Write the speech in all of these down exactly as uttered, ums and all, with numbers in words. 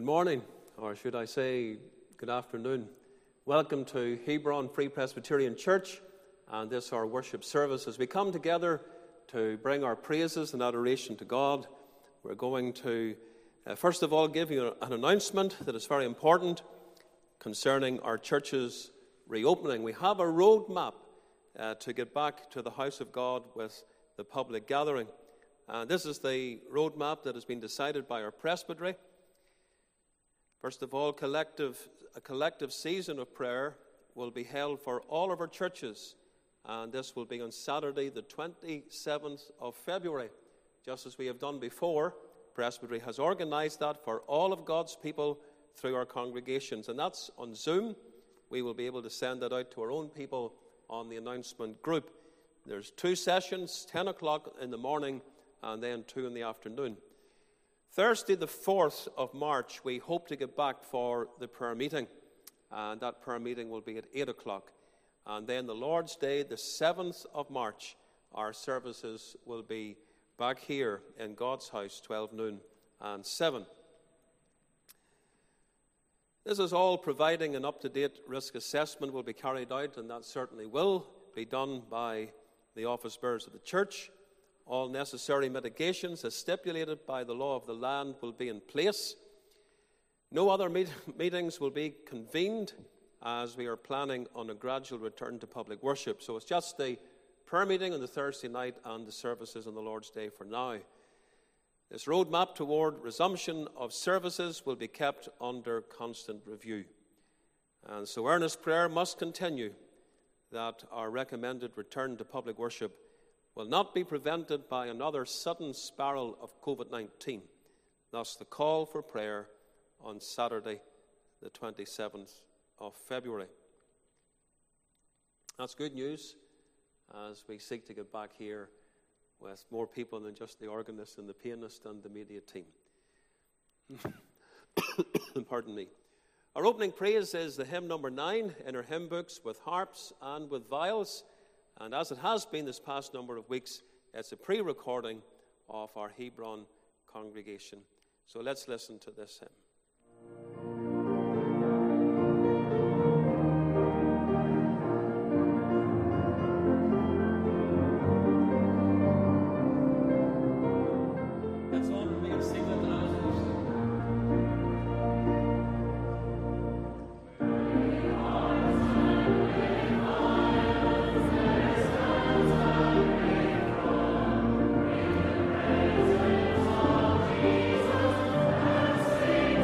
morning, or should I say good afternoon. Welcome to Hebron Free Presbyterian Church and this our worship service. As we come together to bring our praises and adoration to God, we're going to uh, first of all give you an announcement that is very important concerning our church's reopening. We have a roadmap uh, to get back to the house of God with the public gathering. Uh, this is the roadmap that has been decided by our presbytery. First of all, collective, a collective season of prayer will be held for all of our churches, and this will be on Saturday, the twenty-seventh of February. Just as we have done before, Presbytery has organized that for all of God's people through our congregations, and that's on Zoom. We will be able to send that out to our own people on the announcement group. There's two sessions, ten o'clock in the morning and then two in the afternoon. Thursday, the fourth of March, we hope to get back for the prayer meeting, and that prayer meeting will be at eight o'clock. And then the Lord's Day, the seventh of March, our services will be back here in God's house, twelve noon and seven. This is all providing an up-to-date risk assessment will be carried out, and that certainly will be done by the office bearers of the church. All necessary mitigations, as stipulated by the law of the land, will be in place. No other meet- meetings will be convened, as we are planning on a gradual return to public worship. So it's just the prayer meeting on the Thursday night and the services on the Lord's Day for now. This roadmap toward resumption of services will be kept under constant review. And so earnest prayer must continue that our recommended return to public worship will not be prevented by another sudden spiral of covid nineteen. Thus, the call for prayer on Saturday, the twenty-seventh of February. That's good news as we seek to get back here with more people than just the organist and the pianist and the media team. Pardon me. Our opening praise is the hymn number nine in our hymn books with harps and with viols. And as it has been this past number of weeks, it's a pre-recording of our Hebron congregation. So let's listen to this hymn. Sing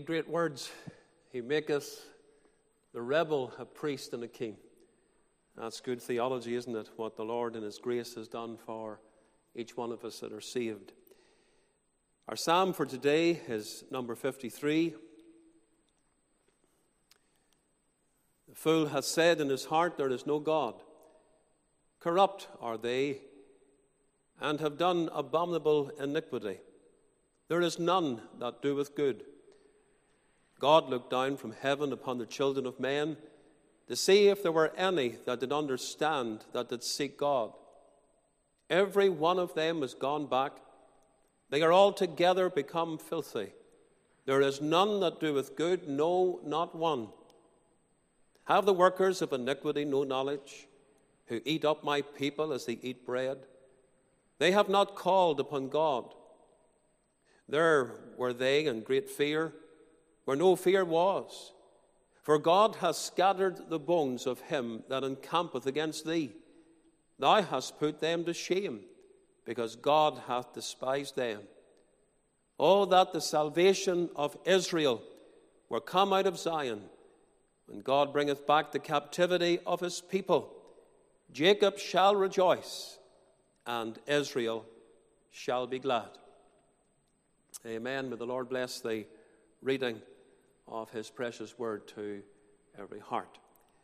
read great words. He maketh the rebel a priest and a king. That's good theology, isn't it? What the Lord in his grace has done for each one of us that are saved. Our psalm for today is number fifty-three. The fool hath said in his heart, there is no God. Corrupt are they, and have done abominable iniquity. There is none that doeth good. God looked down from heaven upon the children of men to see if there were any that did understand, that did seek God. Every one of them is gone back. They are altogether become filthy. There is none that doeth good, no, not one. Have the workers of iniquity no knowledge, who eat up my people as they eat bread? They have not called upon God. There were they in great fear, where no fear was. For God hath scattered the bones of him that encampeth against thee. Thou hast put them to shame, because God hath despised them. Oh, that the salvation of Israel were come out of Zion, when God bringeth back the captivity of his people. Jacob shall rejoice, and Israel shall be glad. Amen. May the Lord bless the reading of his precious word to every heart.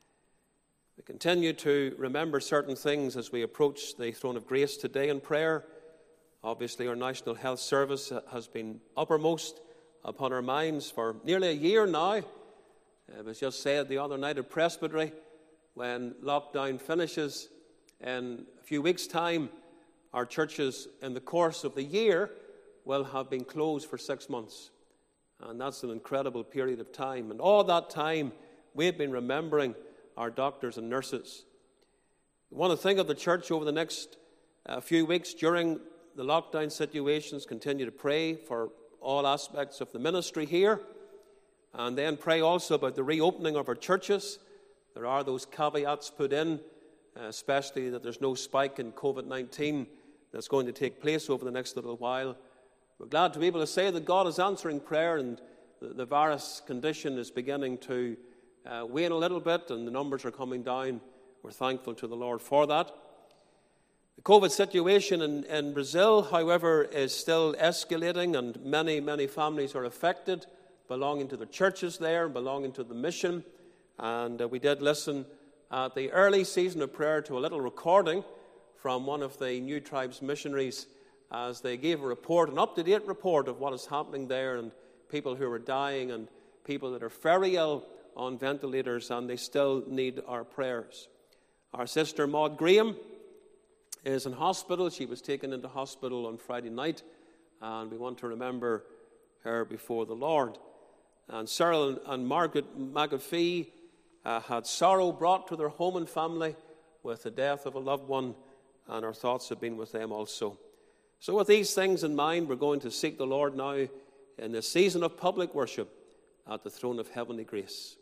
We continue to remember certain things as we approach the throne of grace today in prayer. Obviously, our National Health Service has been uppermost upon our minds for nearly a year now. It was just said the other night at Presbytery, when lockdown finishes in a few weeks' time, our churches in the course of the year will have been closed for six months. And that's an incredible period of time. And all that time, we've been remembering our doctors and nurses. We want to think of the church over the next uh, few weeks during the lockdown situations. Continue to pray for all aspects of the ministry here. And then pray also about the reopening of our churches. There are those caveats put in, uh, especially that there's no spike in covid nineteen that's going to take place over the next little while. We're glad to be able to say that God is answering prayer, and the, the virus condition is beginning to uh, wane a little bit, and the numbers are coming down. We're thankful to the Lord for that. The COVID situation in, in Brazil, however, is still escalating, and many, many families are affected, belonging to the churches there, belonging to the mission. And uh, we did listen at the early season of prayer to a little recording from one of the New Tribes missionaries as they gave a report, an up-to-date report of what is happening there, and people who are dying and people that are very ill on ventilators, and they still need our prayers. Our sister Maud Graham is in hospital. She was taken into hospital on Friday night, and we want to remember her before the Lord. And Cyril and Margaret McAfee uh, had sorrow brought to their home and family with the death of a loved one, and our thoughts have been with them also. So with these things in mind, we're going to seek the Lord now in this season of public worship at the throne of heavenly grace.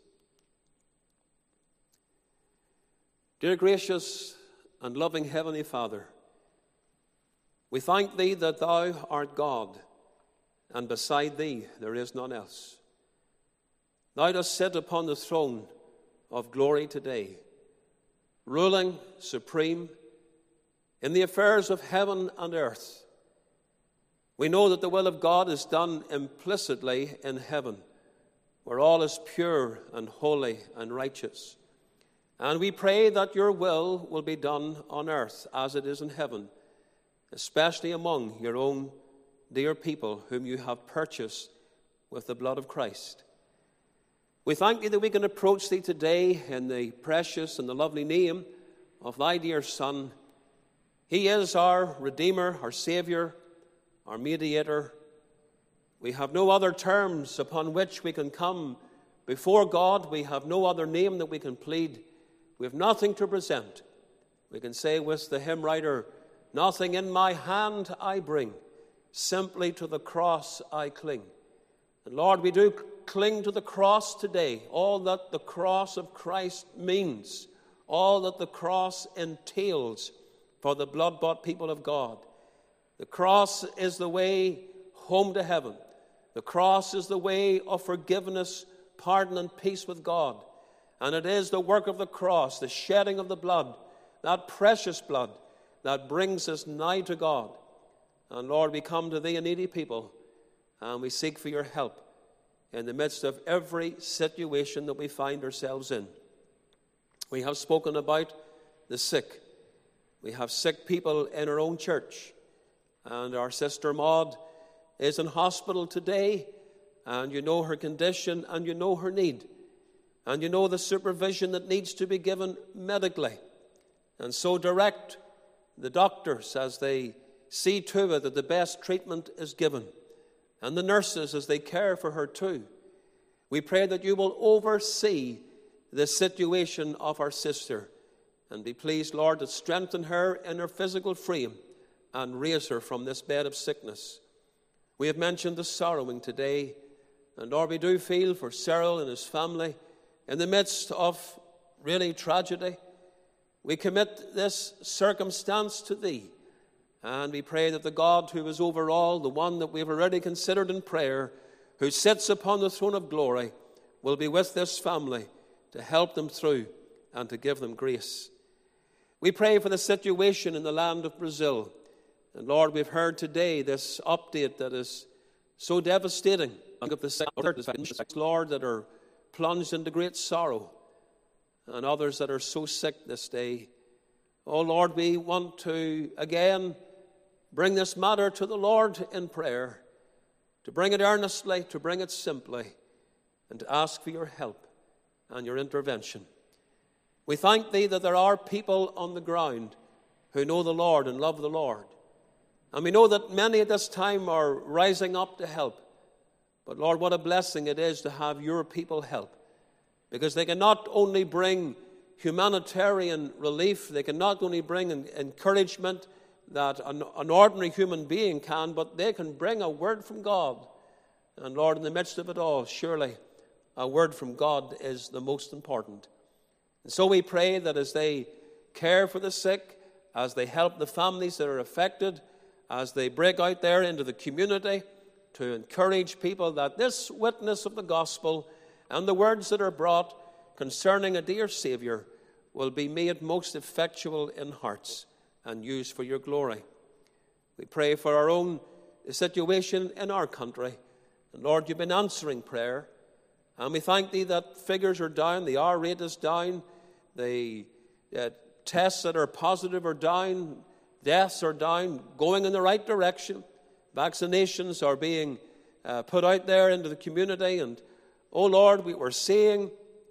Dear gracious and loving Heavenly Father, we thank Thee that Thou art God, and beside Thee there is none else. Thou dost sit upon the throne of glory today, ruling supreme in the affairs of heaven and earth. We know that the will of God is done implicitly in heaven, where all is pure and holy and righteous. And we pray that your will will be done on earth as it is in heaven, especially among your own dear people whom you have purchased with the blood of Christ. We thank you that we can approach thee today in the precious and the lovely name of thy dear Son. He is our Redeemer, our Savior, our Mediator. We have no other terms upon which we can come before God. We have no other name that we can plead. We have nothing to present. We can say with the hymn writer, nothing in my hand I bring, simply to the cross I cling. And Lord, we do cling to the cross today, all that the cross of Christ means, all that the cross entails for the blood-bought people of God. The cross is the way home to heaven. The cross is the way of forgiveness, pardon, and peace with God. And it is the work of the cross, the shedding of the blood, that precious blood, that brings us nigh to God. And Lord, we come to Thee, a needy people, and we seek for Your help in the midst of every situation that we find ourselves in. We have spoken about the sick. We have sick people in our own church. And our sister Maud is in hospital today, and you know her condition, and you know her need, and you know the supervision that needs to be given medically. And so direct the doctors as they see to it that the best treatment is given, and the nurses as they care for her too. We pray that You will oversee the situation of our sister, and be pleased, Lord, to strengthen her in her physical frame and raise her from this bed of sickness. We have mentioned the sorrowing today, and Lord, we do feel for Cyril and his family in the midst of really tragedy. We commit this circumstance to Thee, and we pray that the God who is over all, the one that we have already considered in prayer, who sits upon the throne of glory, will be with this family to help them through and to give them grace. We pray for the situation in the land of Brazil. And Lord, we've heard today this update that is so devastating. Of the Lord, that are plunged into great sorrow, and others that are so sick this day. Oh Lord, we want to again bring this matter to the Lord in prayer, to bring it earnestly, to bring it simply, and to ask for Your help and Your intervention. We thank Thee that there are people on the ground who know the Lord and love the Lord. And we know that many at this time are rising up to help. But Lord, what a blessing it is to have Your people help, because they can not only bring humanitarian relief, they can not only bring encouragement that an, an ordinary human being can, but they can bring a word from God. And Lord, in the midst of it all, surely a word from God is the most important. And so we pray that as they care for the sick, as they help the families that are affected, as they break out there into the community to encourage people, that this witness of the gospel and the words that are brought concerning a dear Savior will be made most effectual in hearts and used for Your glory. We pray for our own situation in our country. And Lord, You've been answering prayer. And we thank Thee that figures are down, the R rate is down, the uh, tests that are positive are down, deaths are down, going in the right direction. Vaccinations are being uh, put out there into the community. And, oh Lord, we were seeing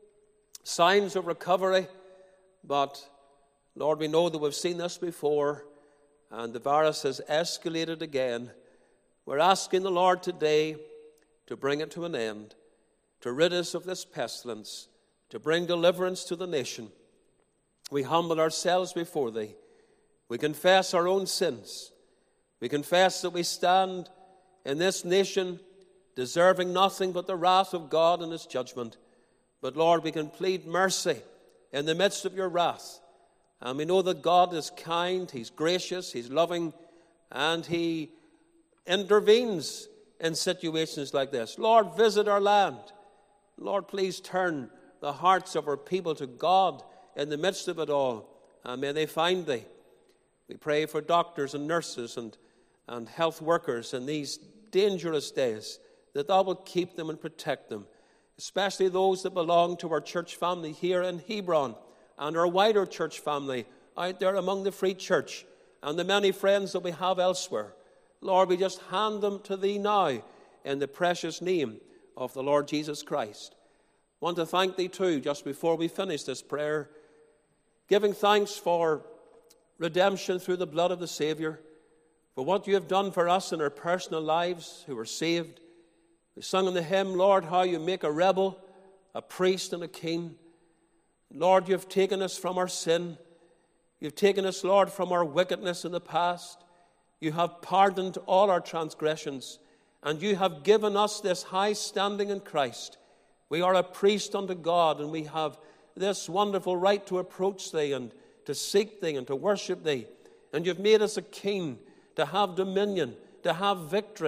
signs of recovery. But, Lord, we know that we've seen this before, and the virus has escalated again. We're asking the Lord today to bring it to an end, to rid us of this pestilence, to bring deliverance to the nation. We humble ourselves before Thee. We confess our own sins. We confess that we stand in this nation deserving nothing but the wrath of God and His judgment. But Lord, we can plead mercy in the midst of Your wrath. And we know that God is kind, He's gracious, He's loving, and He intervenes in situations like this. Lord, visit our land. Lord, please turn the hearts of our people to God in the midst of it all, and may they find Thee. We pray for doctors and nurses and, and health workers in these dangerous days, that Thou will keep them and protect them, especially those that belong to our church family here in Hebron and our wider church family out there among the Free Church and the many friends that we have elsewhere. Lord, we just hand them to Thee now in the precious name of the Lord Jesus Christ. I want to thank Thee too, just before we finish this prayer, giving thanks for redemption through the blood of the Savior, for what You have done for us in our personal lives who are saved. We sung in the hymn, Lord, how You make a rebel, a priest and a king. Lord, You've taken us from our sin. You've taken us, Lord, from our wickedness in the past. You have pardoned all our transgressions, and You have given us this high standing in Christ. We are a priest unto God, and we have this wonderful right to approach Thee and to seek Thee and to worship Thee. And You've made us a king, to have dominion, to have victory,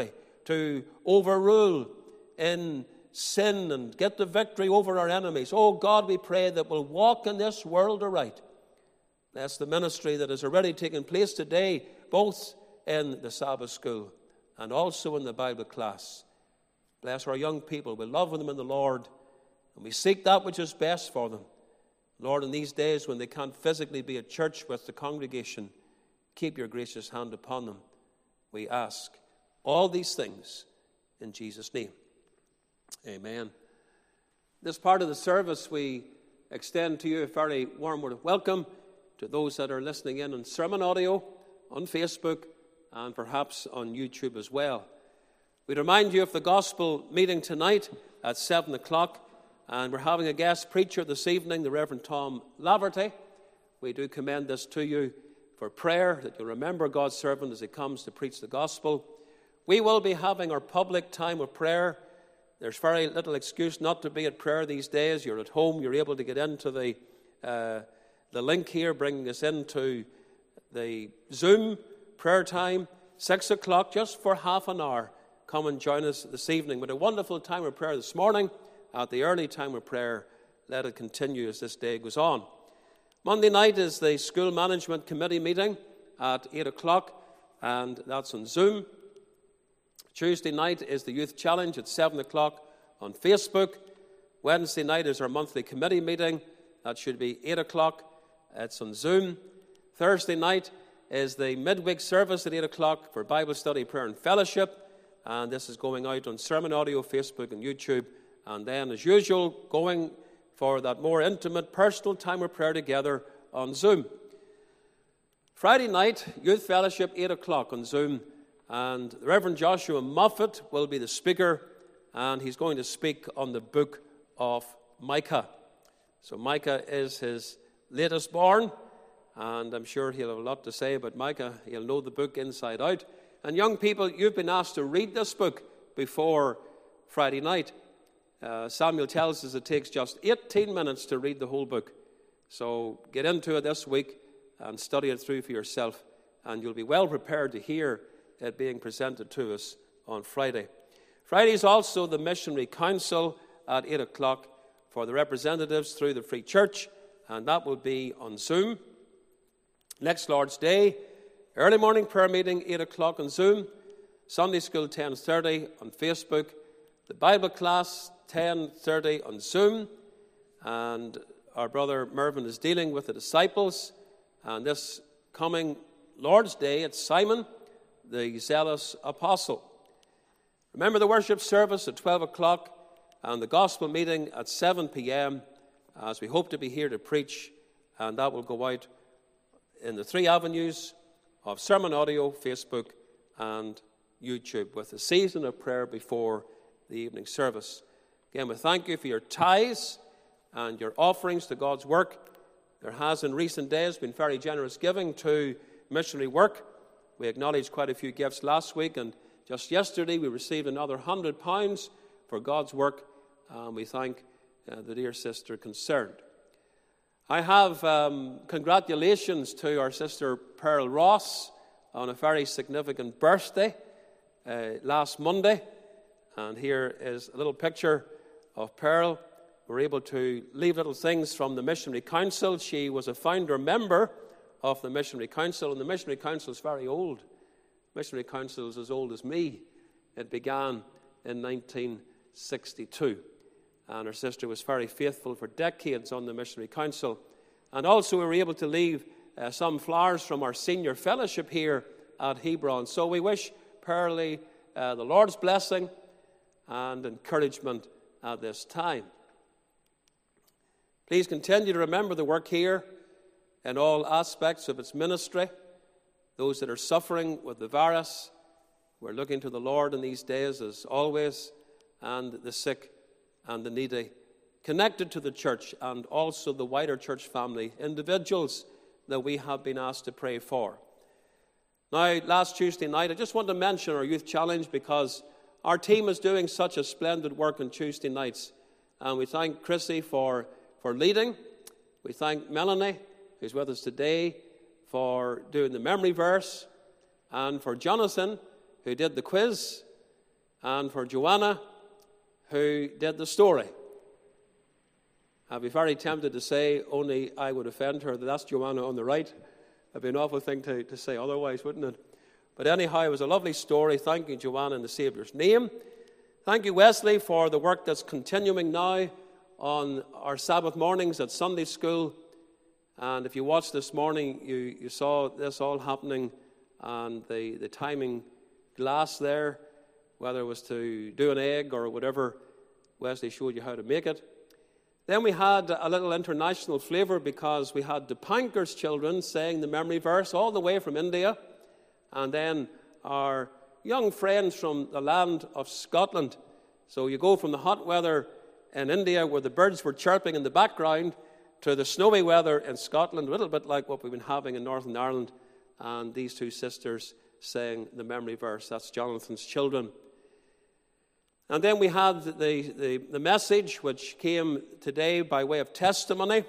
to overrule in sin and get the victory over our enemies. Oh God, we pray that we'll walk in this world aright. Bless the ministry that has already taken place today, both in the Sabbath school and also in the Bible class. Bless our young people. We love them in the Lord, and we seek that which is best for them. Lord, in these days when they can't physically be at church with the congregation, keep your gracious hand upon them. We ask all these things in Jesus' name. Amen. This part of the service, we extend to you a very warm word of welcome to those that are listening in on sermon audio, on Facebook, and perhaps on YouTube as well. We remind you of the gospel meeting tonight at seven o'clock, and we're having a guest preacher this evening, the Reverend Tom Laverty. We do commend this to you for prayer, that you'll remember God's servant as he comes to preach the gospel. We will be having our public time of prayer. There's very little excuse not to be at prayer these days. You're at home, you're able to get into the uh, the link here, bringing us into the Zoom prayer time, six o'clock, just for half an hour. Come and join us this evening. With a wonderful time of prayer this morning, at the early time of prayer, let it continue as this day goes on. Monday night is the School Management Committee meeting at eight o'clock, and that's on Zoom. Tuesday night is the Youth Challenge at seven o'clock on Facebook. Wednesday night is our monthly committee meeting. That should be eight o'clock. It's on Zoom. Thursday night is the midweek service at eight o'clock for Bible study, prayer, and fellowship. And this is going out on sermon audio, Facebook, and YouTube. And then, as usual, going for that more intimate, personal time of prayer together on Zoom. Friday night, youth fellowship, eight o'clock on Zoom. And the Reverend Joshua Moffat will be the speaker, and he's going to speak on the book of Micah. So Micah is his latest born, and I'm sure he'll have a lot to say about Micah. He'll know the book inside out. And young people, you've been asked to read this book before Friday night. Uh, Samuel tells us it takes just eighteen minutes to read the whole book. So get into it this week and study it through for yourself, and you'll be well prepared to hear it being presented to us on Friday. Friday is also the Missionary Council at eight o'clock for the representatives through the Free Church, and that will be on Zoom. Next Lord's Day, early morning prayer meeting, eight o'clock on Zoom. Sunday school, ten thirty on Facebook. The Bible class, ten thirty on Zoom. And our brother Mervyn is dealing with the disciples. And this coming Lord's Day, it's Simon, the zealous apostle. Remember the worship service at twelve o'clock and the gospel meeting at seven p.m. as we hope to be here to preach, and that will go out in the three avenues of sermon audio, Facebook, and YouTube, with a season of prayer before the evening service. Again, we thank you for your tithes and your offerings to God's work. There has in recent days been very generous giving to missionary work. We acknowledged quite a few gifts last week, and just yesterday we received another one hundred pounds for God's work, and we thank uh, the dear sister concerned. I have um, congratulations to our sister Pearl Ross on a very significant birthday uh, last Monday, and here is a little picture of Pearl. We're able to leave little things from the Missionary Council. She was a founder member of the Missionary Council, and the Missionary Council is very old. The Missionary Council is as old as me. It began in nineteen sixty-two, and our sister was very faithful for decades on the Missionary Council. And also we were able to leave uh, some flowers from our senior fellowship here at Hebron. So we wish Pearlie uh, the Lord's blessing and encouragement at this time. Please continue to remember the work here in all aspects of its ministry. Those that are suffering with the virus, we're looking to the Lord in these days as always, and the sick and the needy, connected to the church and also the wider church family, individuals that we have been asked to pray for. Now, last Tuesday night, I just want to mention our Youth Challenge because our team is doing such a splendid work on Tuesday nights. And we thank Chrissy for, for leading. We thank Melanie, who's with us today, for doing the memory verse, and for Jonathan, who did the quiz. and for Joanna, who did the story. I'd be very tempted to say, only I would offend her, that that's Joanna on the right. It'd be an awful thing to, to say otherwise, wouldn't it? But anyhow, it was a lovely story. Thank you, Joanna, in the Saviour's name. Thank you, Wesley, for the work that's continuing now on our Sabbath mornings at Sunday school. And if you watched this morning, you, you saw this all happening, and the, the timing glass there, whether it was to do an egg or whatever, Wesley showed you how to make it. Then we had a little international flavour because we had the Pankers children saying the memory verse all the way from India, and then our young friends from the land of Scotland. So you go from the hot weather in India where the birds were chirping in the background to the snowy weather in Scotland, a little bit like what we've been having in Northern Ireland, and these two sisters saying the memory verse. That's Jonathan's children. And then we had the, the, the message which came today by way of testimony.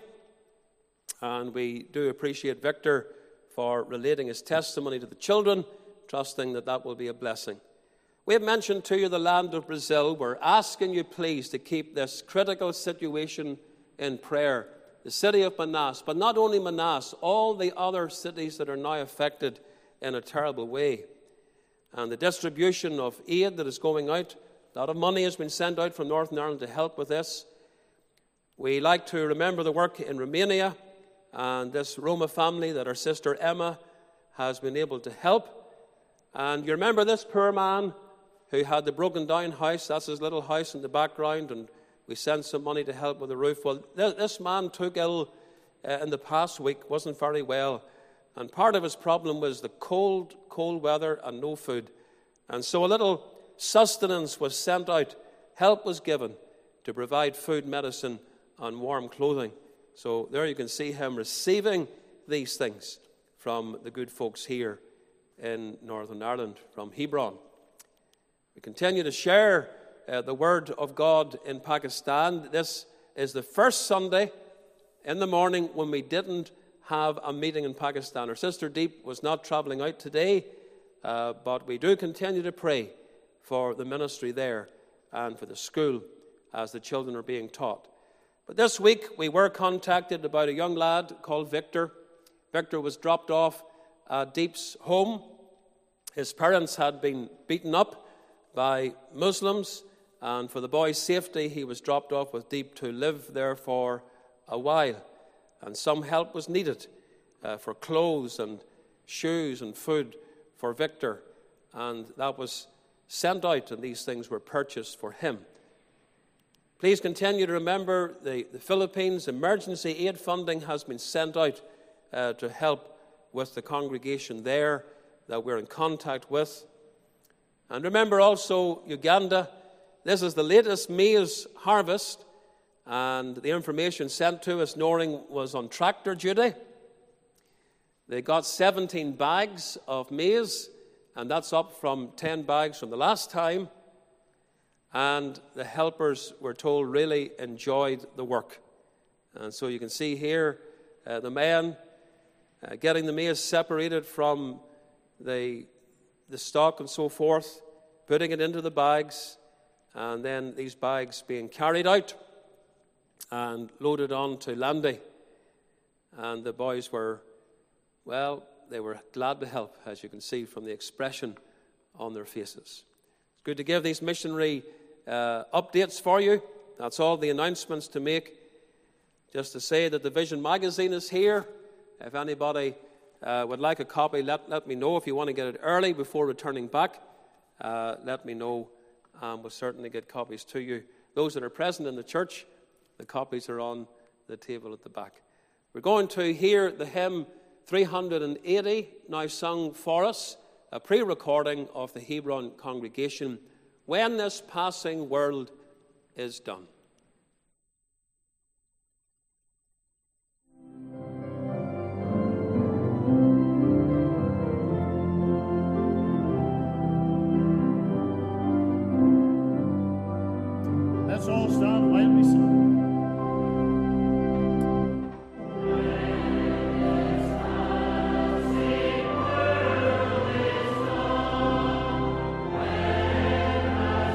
And we do appreciate Victor for relating his testimony to the children, trusting that that will be a blessing. We have mentioned to you the land of Brazil. We're asking you please to keep this critical situation in prayer. The city of Manaus, but not only Manaus, all the other cities that are now affected in a terrible way. And the distribution of aid that is going out, a lot of money has been sent out from Northern Ireland to help with this. We like to remember the work in Romania and this Roma family that our sister Emma has been able to help. And you remember this poor man who had the broken down house. That's his little house in the background, and we sent some money to help with the roof. Well, this man took ill uh, in the past week, wasn't very well. And part of his problem was the cold, cold weather and no food. And so a little sustenance was sent out, help was given to provide food, medicine, and warm clothing. So there you can see him receiving these things from the good folks here in Northern Ireland, from Hebron. We continue to share uh, the Word of God in Pakistan. This is the first Sunday in the morning when we didn't have a meeting in Pakistan. Our sister Deep was not traveling out today, uh, but we do continue to pray for the ministry there and for the school as the children are being taught. But this week we were contacted about a young lad called Victor. Victor was dropped off at Deep's home. His parents had been beaten up by Muslims, and for the boy's safety he was dropped off with Deep to live there for a while. And some help was needed uh, for clothes and shoes and food for Victor, and that was sent out, and these things were purchased for him. Please continue to remember the, the Philippines. Emergency aid funding has been sent out uh, to help with the congregation there that we're in contact with. And remember also Uganda. This is the latest maize harvest, and the information sent to us, Noring was on tractor duty. They got seventeen bags of maize, and that's up from ten bags from the last time. And the helpers, were told, really enjoyed the work. And so you can see here uh, the men uh, getting the maize separated from the, the stalk and so forth, putting it into the bags, and then these bags being carried out and loaded on to Landy. And the boys were, well, they were glad to help, as you can see from the expression on their faces. It's good to give these missionary uh, updates for you. That's all the announcements to make. Just to say that the Vision magazine is here. If anybody uh, would like a copy, let, let me know. If you want to get it early before returning back, uh, let me know, and we'll certainly get copies to you. Those that are present in the church, the copies are on the table at the back. We're going to hear the hymn three hundred eighty, now sung for us, a pre-recording of the Hebron congregation, When This Passing World Is Done. Let's all stand while we sing. When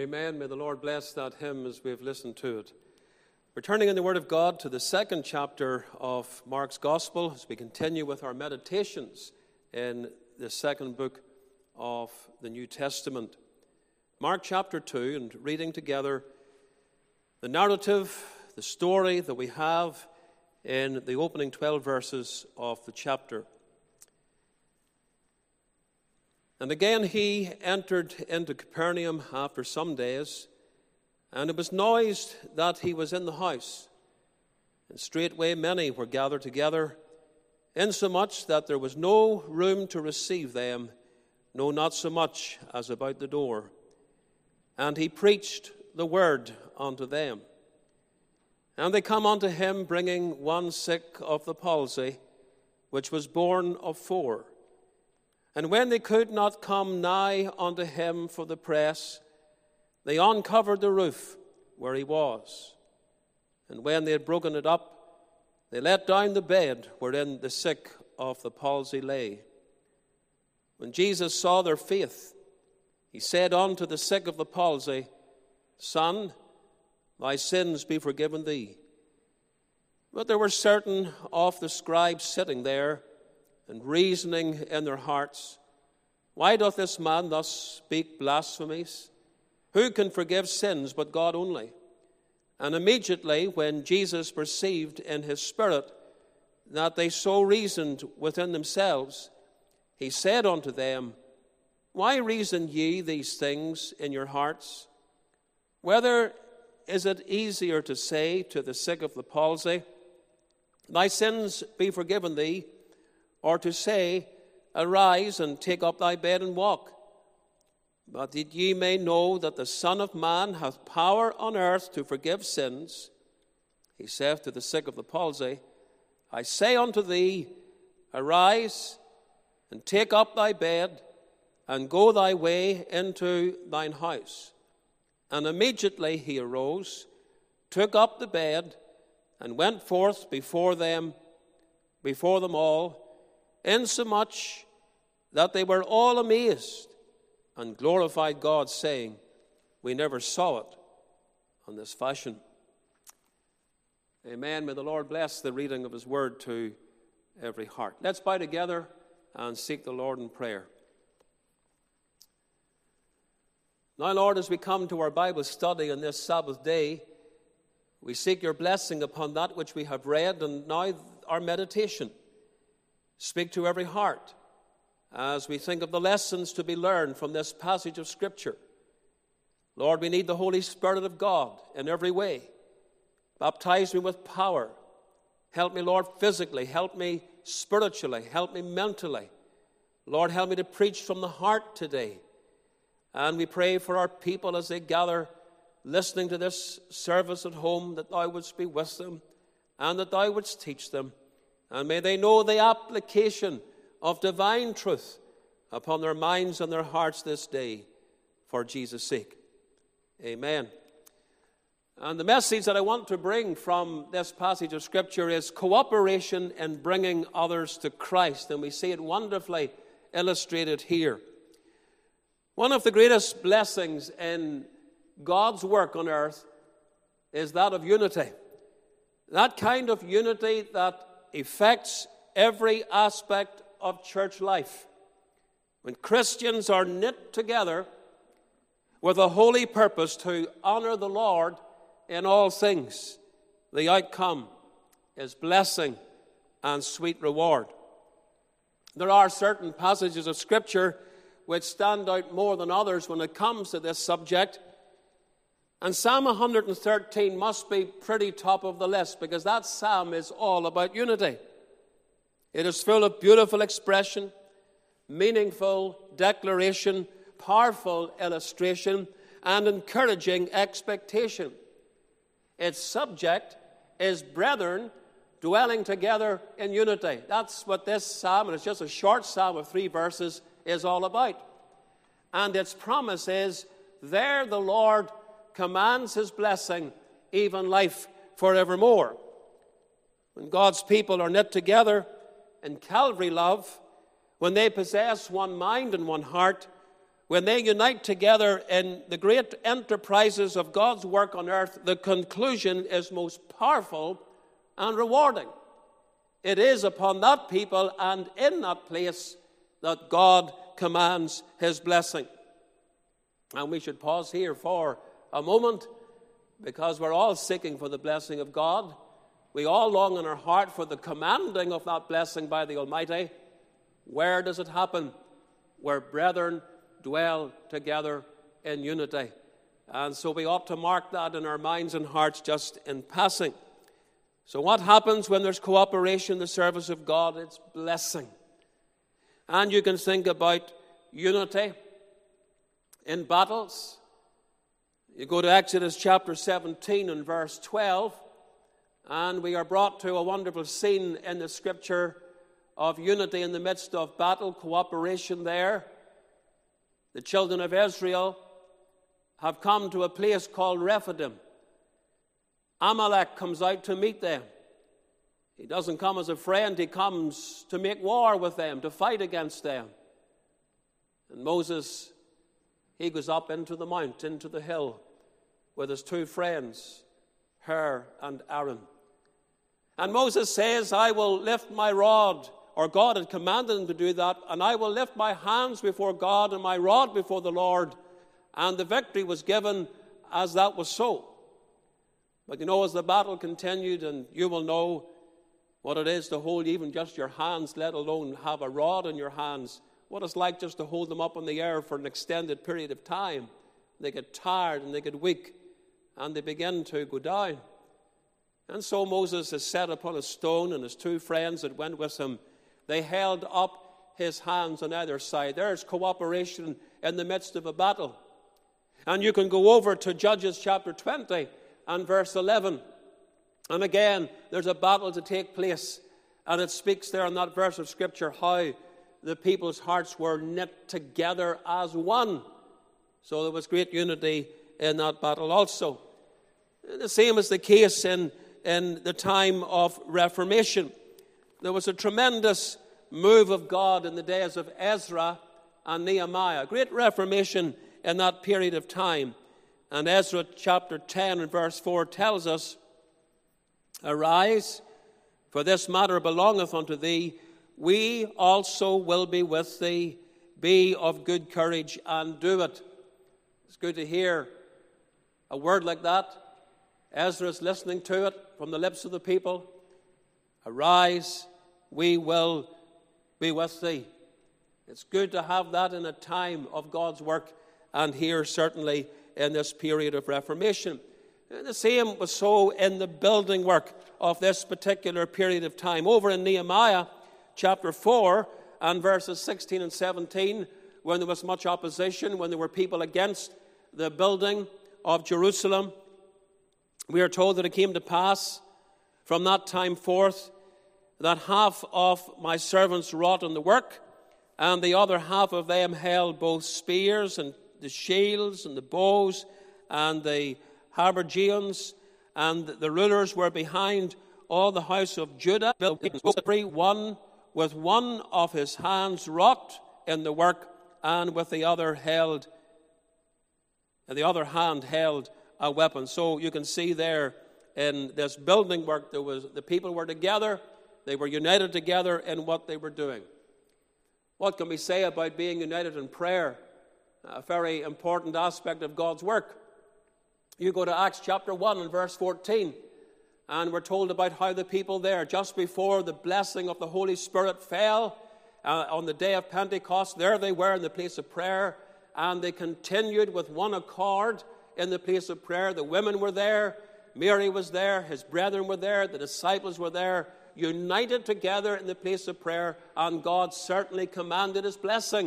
Amen. May the Lord bless that hymn as we've listened to it. We're turning in the Word of God to the second chapter of Mark's Gospel as we continue with our meditations in the second book of the New Testament. Mark chapter two, and reading together the narrative, the story that we have in the opening twelve verses of the chapter. And again he entered into Capernaum after some days, and it was noised that he was in the house. And straightway many were gathered together, insomuch that there was no room to receive them, no, not so much as about the door. And he preached the word unto them. And they come unto him, bringing one sick of the palsy, which was born of four. And when they could not come nigh unto him for the press, they uncovered the roof where he was. And when they had broken it up, they let down the bed wherein the sick of the palsy lay. When Jesus saw their faith, he said unto the sick of the palsy, Son, thy sins be forgiven thee. But there were certain of the scribes sitting there, and reasoning in their hearts, Why doth this man thus speak blasphemies? Who can forgive sins but God only? And immediately when Jesus perceived in his spirit that they so reasoned within themselves, he said unto them, Why reason ye these things in your hearts? Whether is it easier to say to the sick of the palsy, Thy sins be forgiven thee, or to say, Arise and take up thy bed and walk? But that ye may know that the Son of Man hath power on earth to forgive sins, he saith to the sick of the palsy, I say unto thee, Arise and take up thy bed, and go thy way into thine house. And immediately he arose, took up the bed, and went forth before them, before them all, insomuch that they were all amazed, and glorified God, saying, We never saw it on this fashion. Amen. May the Lord bless the reading of his word to every heart. Let's bow together and seek the Lord in prayer. Now, Lord, as we come to our Bible study on this Sabbath day, we seek your blessing upon that which we have read, and now our meditation. Speak to every heart as we think of the lessons to be learned from this passage of Scripture. Lord, we need the Holy Spirit of God in every way. Baptize me with power. Help me, Lord, physically. Help me spiritually. Help me mentally. Lord, help me to preach from the heart today. And we pray for our people as they gather, listening to this service at home, that thou wouldst be with them and that thou wouldst teach them. And may they know the application of divine truth upon their minds and their hearts this day, for Jesus' sake. Amen. And the message that I want to bring from this passage of Scripture is cooperation in bringing others to Christ. And we see it wonderfully illustrated here. One of the greatest blessings in God's work on earth is that of unity. That kind of unity that affects every aspect of church life. When Christians are knit together with a holy purpose to honor the Lord in all things, the outcome is blessing and sweet reward. There are certain passages of Scripture which stand out more than others when it comes to this subject. And Psalm one hundred thirteen must be pretty top of the list, because that psalm is all about unity. It is full of beautiful expression, meaningful declaration, powerful illustration, and encouraging expectation. Its subject is brethren dwelling together in unity. That's what this psalm, and it's just a short psalm of three verses, is all about. And its promise is, there the Lord commands his blessing, even life forevermore. When God's people are knit together in Calvary love, when they possess one mind and one heart, when they unite together in the great enterprises of God's work on earth, the conclusion is most powerful and rewarding. It is upon that people and in that place that God commands his blessing. And we should pause here for a moment, because we're all seeking for the blessing of God. We all long in our heart for the commanding of that blessing by the Almighty. Where does it happen? Where brethren dwell together in unity. And so we ought to mark that in our minds and hearts just in passing. So what happens when there's cooperation in the service of God? It's blessing. And you can think about unity in battles. You go to Exodus chapter seventeen and verse twelve, and we are brought to a wonderful scene in the Scripture of unity in the midst of battle, cooperation there. The children of Israel have come to a place called Rephidim. Amalek comes out to meet them. He doesn't come as a friend, he comes to make war with them, to fight against them. And Moses, he goes up into the mount, into the hill, with his two friends, Hur and Aaron. And Moses says, I will lift my rod, or God had commanded him to do that, and I will lift my hands before God and my rod before the Lord. And the victory was given as that was so. But you know, as the battle continued, and you will know what it is to hold even just your hands, let alone have a rod in your hands, what it's like just to hold them up in the air for an extended period of time. They get tired and they get weak, and they begin to go down. And so Moses is set upon a stone, and his two friends that went with him, they held up his hands on either side. There's cooperation in the midst of a battle. And you can go over to Judges chapter twenty and verse eleven. And again, there's a battle to take place. And it speaks there in that verse of Scripture how the people's hearts were knit together as one. So there was great unity in that battle also. The same is the case in, in the time of Reformation. There was a tremendous move of God in the days of Ezra and Nehemiah. Great reformation in that period of time. And Ezra chapter ten and verse four tells us, Arise, for this matter belongeth unto thee. We also will be with thee. Be of good courage and do it. It's good to hear a word like that. Ezra is listening to it from the lips of the people. Arise, we will be with thee. It's good to have that in a time of God's work, and here certainly in this period of Reformation. And the same was so in the building work of this particular period of time. Over in Nehemiah chapter four and verses sixteen and seventeen, when there was much opposition, when there were people against the building of Jerusalem, we are told that it came to pass from that time forth that half of my servants wrought on the work, and the other half of them held both spears and the shields and the bows and the habergeons, and the rulers were behind all the house of Judah. Every one with one of his hands wrought in the work, and with the other held, and the other hand held a weapon. So you can see there in this building work, there was the people were together, they were united together in what they were doing. What can we say about being united in prayer? A very important aspect of God's work. You go to Acts chapter one and verse fourteen, and we're told about how the people there, just before the blessing of the Holy Spirit fell uh, on the day of Pentecost, there they were in the place of prayer, and they continued with one accord in the place of prayer. The women were there, Mary was there, his brethren were there, the disciples were there, united together in the place of prayer, and God certainly commanded his blessing.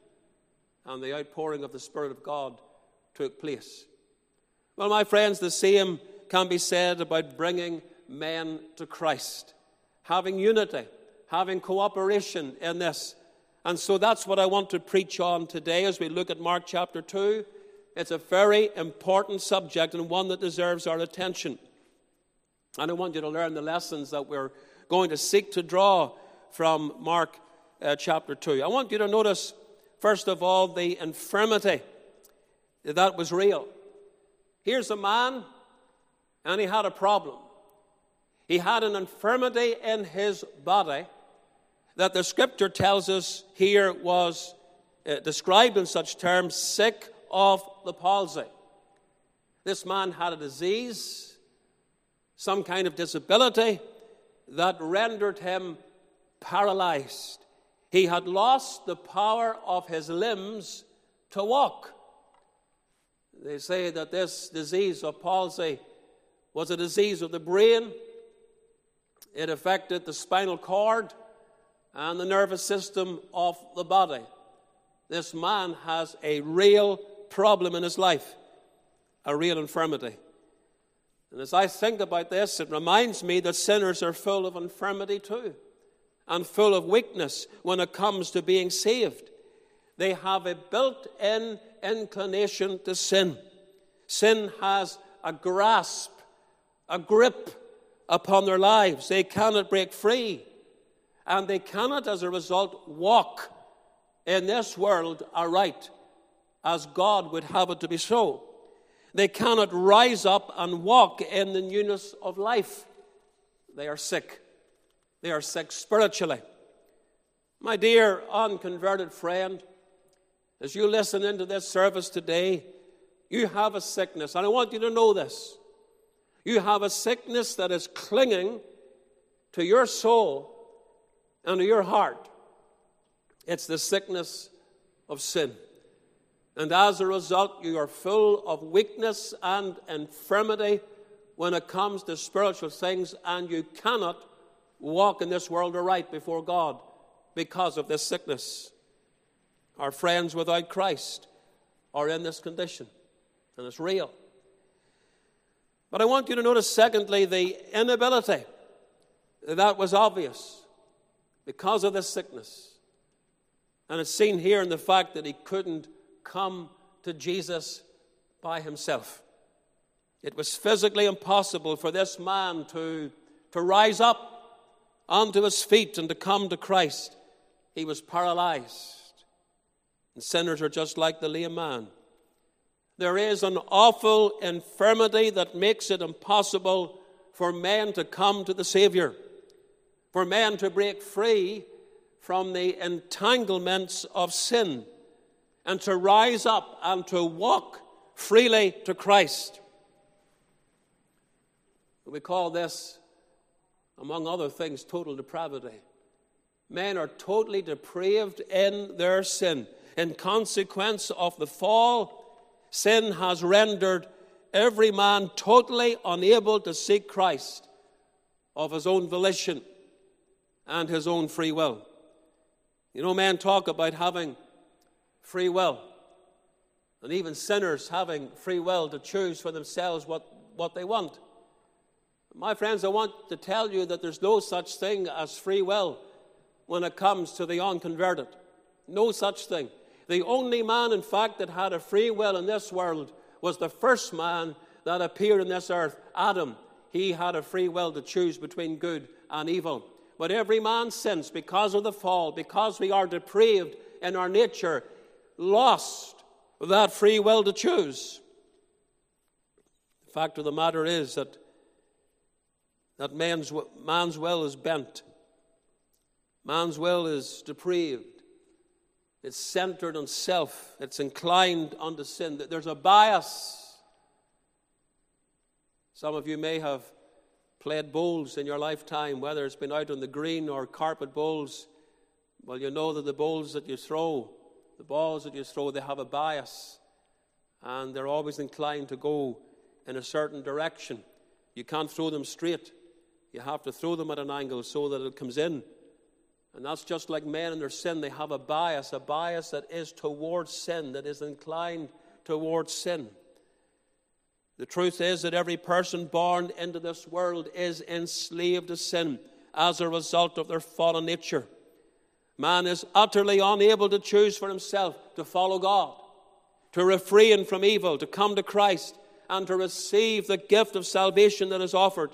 And the outpouring of the Spirit of God took place. Well, my friends, the same can be said about bringing men to Christ. Having unity, having cooperation in this. And so that's what I want to preach on today as we look at Mark chapter two. It's a very important subject and one that deserves our attention. And I want you to learn the lessons that we're going to seek to draw from Mark uh, chapter two. I want you to notice first of all, the infirmity that was real. Here's a man, and he had a problem. He had an infirmity in his body that the Scripture tells us here was uh, described in such terms, sick of the palsy. This man had a disease, some kind of disability that rendered him paralyzed. He had lost the power of his limbs to walk. They say that this disease of palsy was a disease of the brain. It affected the spinal cord and the nervous system of the body. This man has a real problem in his life, a real infirmity. And as I think about this, it reminds me that sinners are full of infirmity too, and full of weakness when it comes to being saved. They have a built-in inclination to sin. Sin has a grasp, a grip upon their lives. They cannot break free, and they cannot, as a result, walk in this world aright as God would have it to be so. They cannot rise up and walk in the newness of life. They are sick. They are sick spiritually. My dear unconverted friend, as you listen into this service today, you have a sickness, and I want you to know this. You have a sickness that is clinging to your soul and to your heart. It's the sickness of sin. And as a result, you are full of weakness and infirmity when it comes to spiritual things, and you cannot walk in this world aright before God because of this sickness. Our friends without Christ are in this condition, and it's real. But I want you to notice, secondly, the inability that was obvious because of this sickness. And it's seen here in the fact that he couldn't come to Jesus by himself. It was physically impossible for this man to, to rise up onto his feet and to come to Christ. He was paralyzed. And sinners are just like the lame man. There is an awful infirmity that makes it impossible for men to come to the Savior, for men to break free from the entanglements of sin, and to rise up and to walk freely to Christ. We call this, among other things, total depravity. Men are totally depraved in their sin. In consequence of the fall, sin has rendered every man totally unable to seek Christ of his own volition and his own free will. You know, men talk about having free will, and even sinners having free will to choose for themselves what, what they want. My friends, I want to tell you that there's no such thing as free will when it comes to the unconverted. No such thing. The only man, in fact, that had a free will in this world was the first man that appeared on this earth, Adam. He had a free will to choose between good and evil. But every man since, because of the fall, because we are depraved in our nature, lost that free will to choose. The fact of the matter is that, that man's, man's will is bent. Man's will is depraved. It's centered on self. It's inclined unto sin. There's a bias. Some of you may have played bowls in your lifetime, whether it's been out on the green or carpet bowls. Well, you know that the bowls that you throw, the balls that you throw, they have a bias. And they're always inclined to go in a certain direction. You can't throw them straight. You have to throw them at an angle so that it comes in. And that's just like men in their sin. They have a bias, a bias that is towards sin, that is inclined towards sin. The truth is that every person born into this world is enslaved to sin as a result of their fallen nature. Man is utterly unable to choose for himself to follow God, to refrain from evil, to come to Christ, and to receive the gift of salvation that is offered.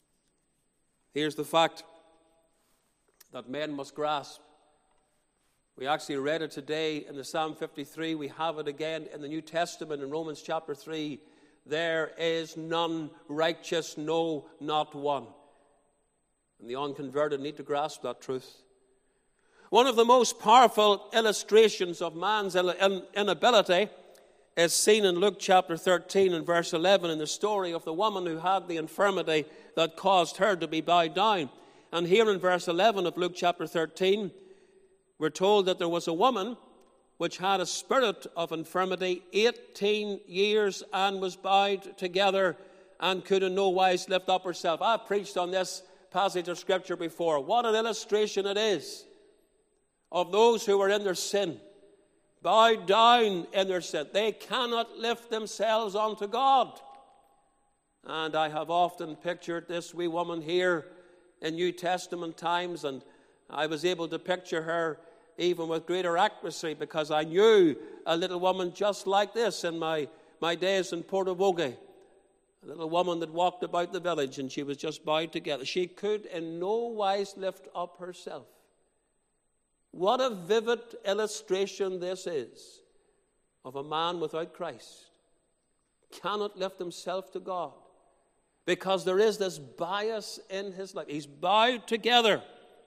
Here's the fact that men must grasp. We actually read it today in the Psalm fifty-three. We have it again in the New Testament in Romans chapter three. There is none righteous, no, not one. And the unconverted need to grasp that truth. One of the most powerful illustrations of man's inability is seen in Luke chapter thirteen and verse eleven in the story of the woman who had the infirmity that caused her to be bowed down. And here in verse eleven of Luke chapter thirteen, we're told that there was a woman which had a spirit of infirmity eighteen years and was bowed together and could in no wise lift up herself. I've preached on this passage of Scripture before. What an illustration it is of those who are in their sin, bowed down in their sin. They cannot lift themselves unto God. And I have often pictured this wee woman here in New Testament times, and I was able to picture her even with greater accuracy because I knew a little woman just like this in my, my days in Portavogie. A little woman that walked about the village and she was just bowed together. She could in no wise lift up herself. What a vivid illustration this is of a man without Christ. Cannot lift himself to God because there is this bias in his life. He's bowed together.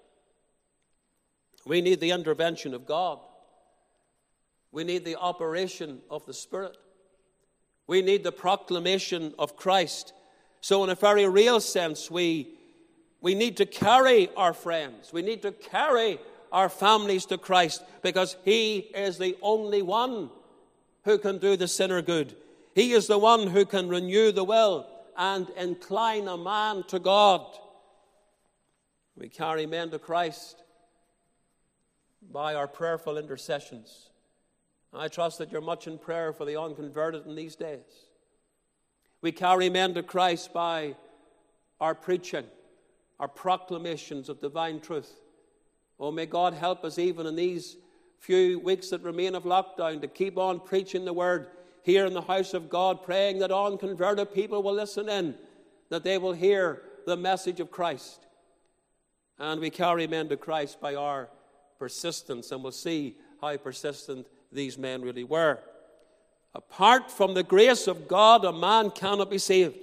We need the intervention of God. We need the operation of the Spirit. We need the proclamation of Christ. So in a very real sense, we, we need to carry our friends. We need to carry our families to Christ because He is the only one who can do the sinner good. He is the one who can renew the will and incline a man to God. We carry men to Christ by our prayerful intercessions. I trust that you're much in prayer for the unconverted in these days. We carry men to Christ by our preaching, our proclamations of divine truth. Oh, may God help us even in these few weeks that remain of lockdown to keep on preaching the word here in the house of God, praying that unconverted people will listen in, that they will hear the message of Christ. And we carry men to Christ by our persistence, and we'll see how persistent these men really were. Apart from the grace of God, a man cannot be saved.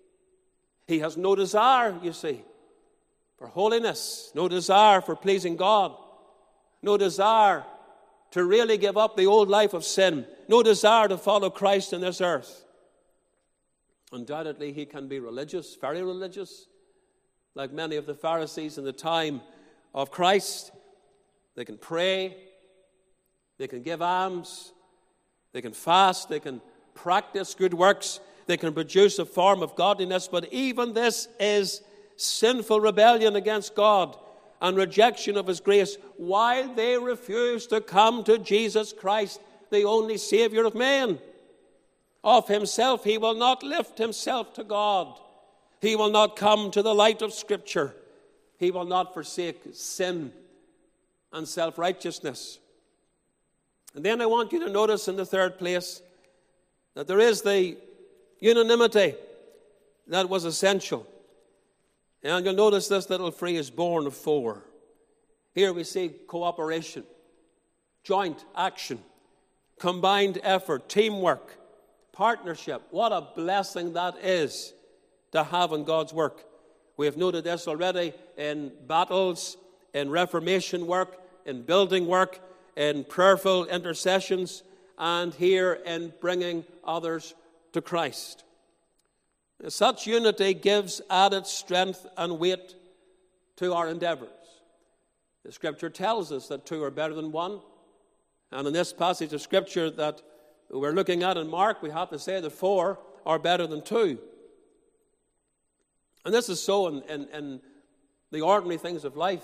He has no desire, you see, for holiness, no desire for pleasing God, no desire to really give up the old life of sin, no desire to follow Christ in this earth. Undoubtedly, he can be religious, very religious, like many of the Pharisees in the time of Christ. They can pray, they can give alms, they can fast, they can practice good works, they can produce a form of godliness, but even this is sinful rebellion against God and rejection of His grace while they refuse to come to Jesus Christ, the only Savior of men. Of himself, he will not lift himself to God. He will not come to the light of Scripture. He will not forsake sin and self-righteousness. And then I want you to notice in the third place that there is the unanimity that was essential. And you'll notice this little phrase, born of four. Here we see cooperation, joint action, combined effort, teamwork, partnership. What a blessing that is to have in God's work. We have noted this already in battles, in reformation work, in building work, in prayerful intercessions, and here in bringing others to Christ. Such unity gives added strength and weight to our endeavors. The Scripture tells us that two are better than one. And in this passage of Scripture that we're looking at in Mark, we have to say that four are better than two. And this is so in, in, in the ordinary things of life.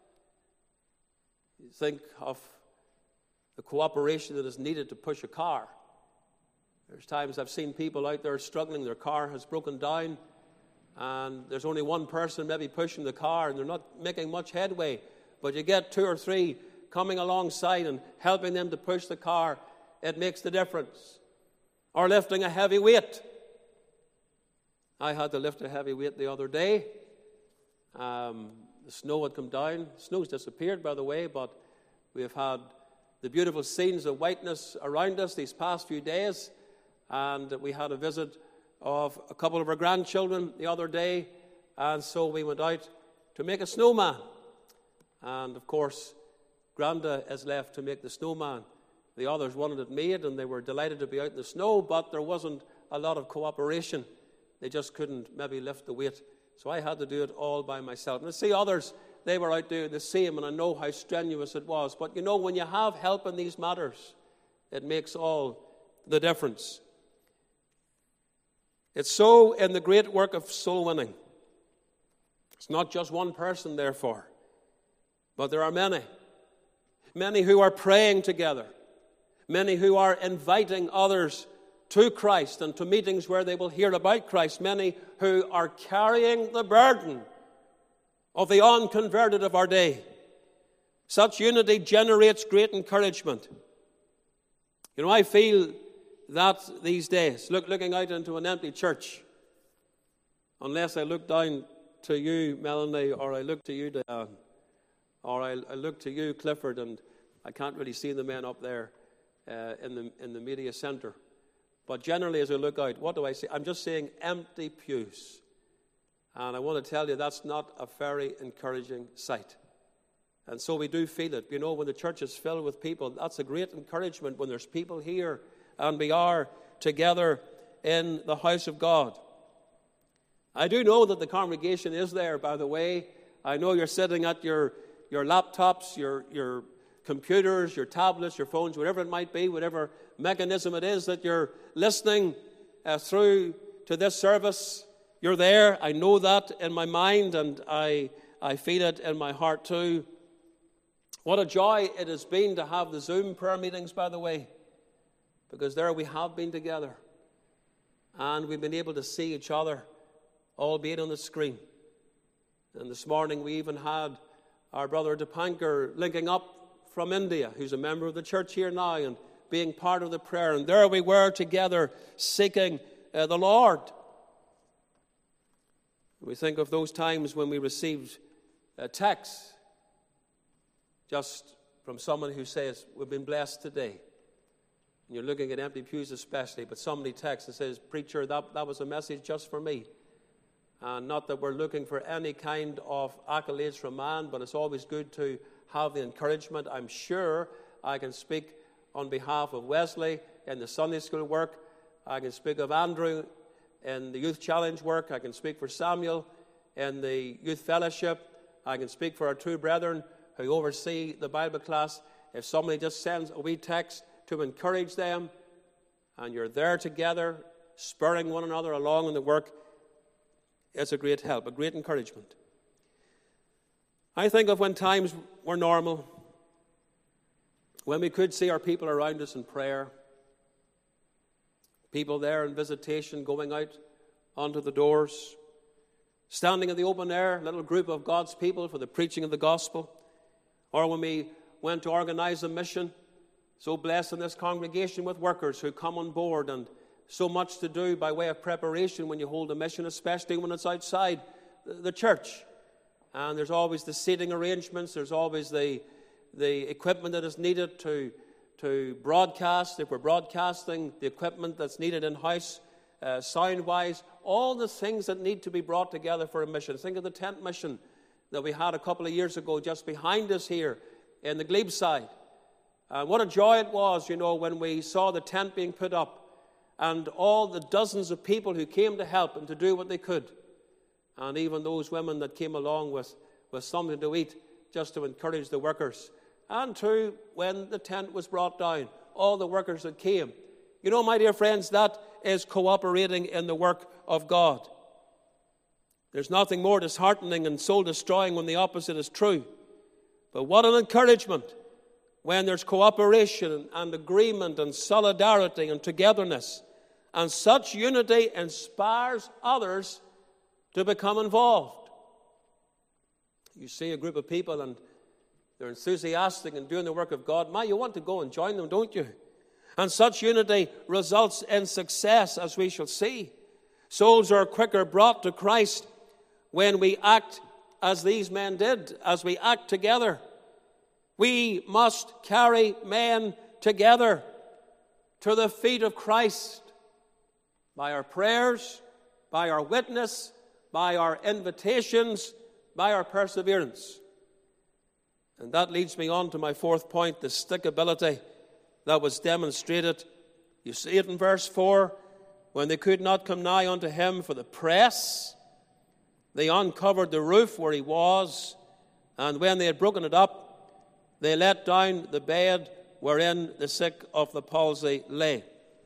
You think of the cooperation that is needed to push a car. There's times I've seen people out there struggling, their car has broken down, and there's only one person maybe pushing the car, and they're not making much headway. But you get two or three coming alongside and helping them to push the car, it makes the difference. Or lifting a heavy weight. I had to lift a heavy weight the other day. Um, the snow had come down. The snow's disappeared, by the way, but We have had the beautiful scenes of whiteness around us these past few days, and we had a visit of a couple of our grandchildren the other day, and so we went out to make a snowman. And of course, Granda is left to make the snowman. The others wanted it made, and they were delighted to be out in the snow, but there wasn't a lot of cooperation. They just couldn't maybe lift the weight. So I had to do it all by myself. And I see others, they were out doing the same, and I know how strenuous it was. But you know, when you have help in these matters, it makes all the difference. It's so in the great work of soul winning. It's not just one person, therefore, but there are many. Many who are praying together. Many who are inviting others to Christ and to meetings where they will hear about Christ. Many who are carrying the burden of the unconverted of our day. Such unity generates great encouragement. You know, I feel that these days, look, looking out into an empty church, unless I look down to you, Melanie, or I look to you, Diane, or I, I look to you, Clifford, and I can't really see the men up there uh, in the in the media centre. But generally, as I look out, what do I see? I'm just seeing empty pews. And I want to tell you, that's not a very encouraging sight. And so we do feel it. You know, when the church is filled with people, that's a great encouragement when there's people here and we are together in the house of God. I do know that the congregation is there, by the way. I know you're sitting at your, your laptops, your, your computers, your tablets, your phones, whatever it might be, whatever mechanism it is that you're listening uh, through to this service. You're there. I know that in my mind, and I, I feel it in my heart too. What a joy it has been to have the Zoom prayer meetings, by the way, because there we have been together, and we've been able to see each other, albeit on the screen. And this morning we even had our brother Dipankar linking up from India, who's a member of the church here now, and being part of the prayer. And there we were together seeking uh, the Lord. We think of those times when we received a text just from someone who says, we've been blessed today. And you're looking at empty pews especially, but somebody texts and says, preacher, that, that was a message just for me. And not that we're looking for any kind of accolades from man, but it's always good to have the encouragement. I'm sure I can speak on behalf of Wesley in the Sunday school work. I can speak of Andrew in the Youth Challenge work. I can speak for Samuel in the Youth Fellowship. I can speak for our two brethren who oversee the Bible class. If somebody just sends a wee text to encourage them, and you're there together, spurring one another along in the work, it's a great help, a great encouragement. I think of when times were normal, when we could see our people around us in prayer, people there in visitation, going out onto the doors, standing in the open air, a little group of God's people for the preaching of the gospel, or when we went to organize a mission, so blessed in this congregation with workers who come on board, and so much to do by way of preparation when you hold a mission, especially when it's outside the church. And there's always the seating arrangements, there's always the, the equipment that is needed to, to broadcast, if we're broadcasting, the equipment that's needed in-house, uh, sound-wise, all the things that need to be brought together for a mission. Think of the tent mission that we had a couple of years ago just behind us here in the Glebe side. And what a joy it was, you know, when we saw the tent being put up and all the dozens of people who came to help and to do what they could. And even those women that came along with, with something to eat just to encourage the workers. And too, when the tent was brought down, all the workers that came. You know, my dear friends, that is cooperating in the work of God. There's nothing more disheartening and soul-destroying when the opposite is true. But what an encouragement when there's cooperation and agreement and solidarity and togetherness. And such unity inspires others to become involved. You see a group of people and they're enthusiastic and doing the work of God. My, you want to go and join them, don't you? And such unity results in success, as we shall see. Souls are quicker brought to Christ when we act as these men did, as we act together. We must carry men together to the feet of Christ by our prayers, by our witness, by our invitations, by our perseverance. And that leads me on to my fourth point, the stickability that was demonstrated. You see it in verse four. When they could not come nigh unto him for the press, they uncovered the roof where he was, and when they had broken it up, they let down the bed wherein the sick of the palsy lay.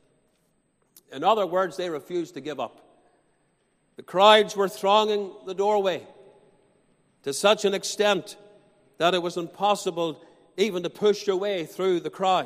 In other words, they refused to give up. The crowds were thronging the doorway to such an extent that it was impossible even to push your way through the crowd.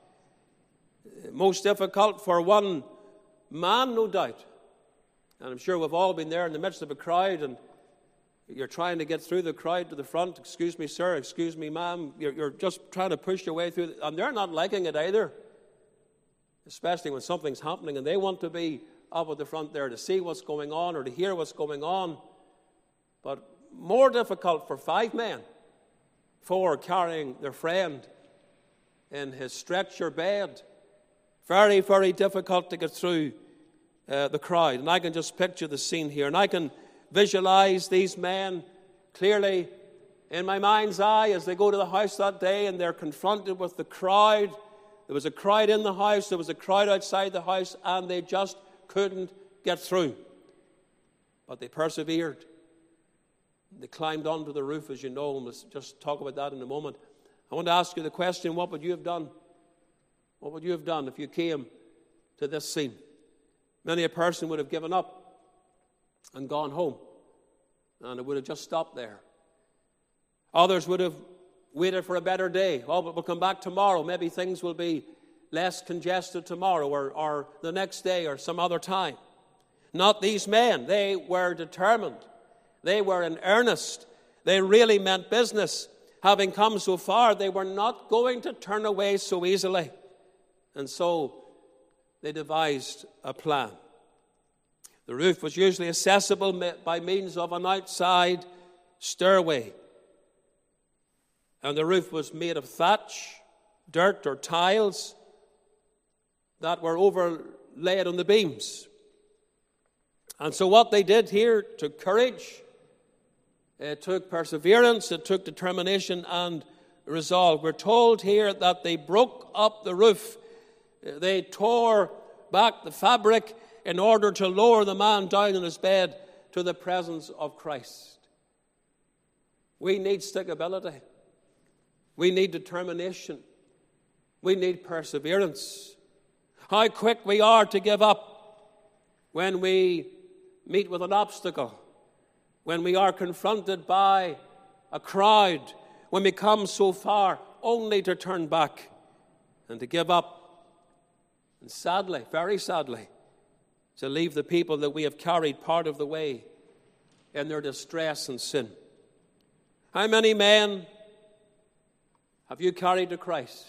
Most difficult for one man, no doubt. And I'm sure we've all been there in the midst of a crowd, and you're trying to get through the crowd to the front. Excuse me, sir. Excuse me, ma'am. You're, you're just trying to push your way through. And they're not liking it either, especially when something's happening and they want to be up at the front there to see what's going on or to hear what's going on. But more difficult for five men, four carrying their friend in his stretcher bed. Very, very difficult to get through uh, the crowd. And I can just picture the scene here. And I can visualize these men clearly in my mind's eye as they go to the house that day and they're confronted with the crowd. There was a crowd in the house, there was a crowd outside the house, and they just couldn't get through. But they persevered. They climbed onto the roof, as you know, and we'll just talk about that in a moment. I want to ask you the question, what would you have done? What would you have done if you came to this scene? Many a person would have given up and gone home, and it would have just stopped there. Others would have waited for a better day. Oh, but we'll come back tomorrow. Maybe things will be less congested tomorrow or, or the next day or some other time. Not these men. They were determined. They were in earnest. They really meant business. Having come so far, they were not going to turn away so easily. And so they devised a plan. The roof was usually accessible by means of an outside stairway. And the roof was made of thatch, dirt, or tiles that were overlaid on the beams. And so what they did here took courage, it took perseverance, it took determination and resolve. We're told here that they broke up the roof. They tore back the fabric in order to lower the man down in his bed to the presence of Christ. We need stickability. We need determination. We need perseverance. How quick we are to give up when we meet with an obstacle, when we are confronted by a crowd, when we come so far only to turn back and to give up. And sadly, very sadly, to leave the people that we have carried part of the way in their distress and sin. How many men have you carried to Christ?